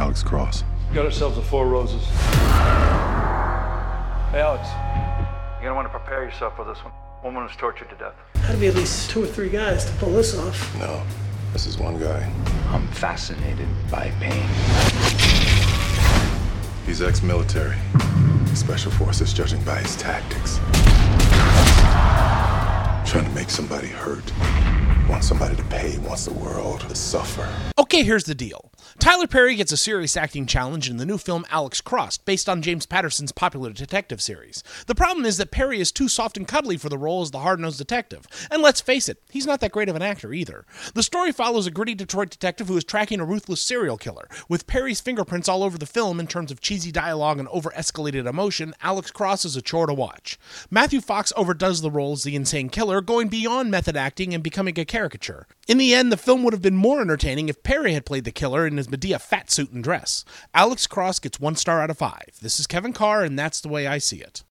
Alex Cross. Got ourselves a Four Roses. Hey, Alex, you're gonna want to prepare yourself for this one. Woman was tortured to death. Had to be at least 2 or 3 guys to pull this off. No, this is one guy. I'm fascinated by pain. He's ex-military. Special forces, judging by his tactics. Trying to make somebody hurt. Wants somebody to pay, wants the world to suffer. Okay, here's the deal. Tyler Perry gets a serious acting challenge in the new film Alex Cross, based on James Patterson's popular detective series. The problem is that Perry is too soft and cuddly for the role as the hard-nosed detective. And let's face it, he's not that great of an actor either. The story follows a gritty Detroit detective who is tracking a ruthless serial killer. With Perry's fingerprints all over the film in terms of cheesy dialogue and over-escalated emotion, Alex Cross is a chore to watch. Matthew Fox overdoes the role as the insane killer, going beyond method acting and becoming a caricature. In the end, the film would have been more entertaining if Perry had played the killer in his Medea fat suit and dress. Alex Cross gets 1 star out of 5. This is Kevin Carr, and that's the way I see it.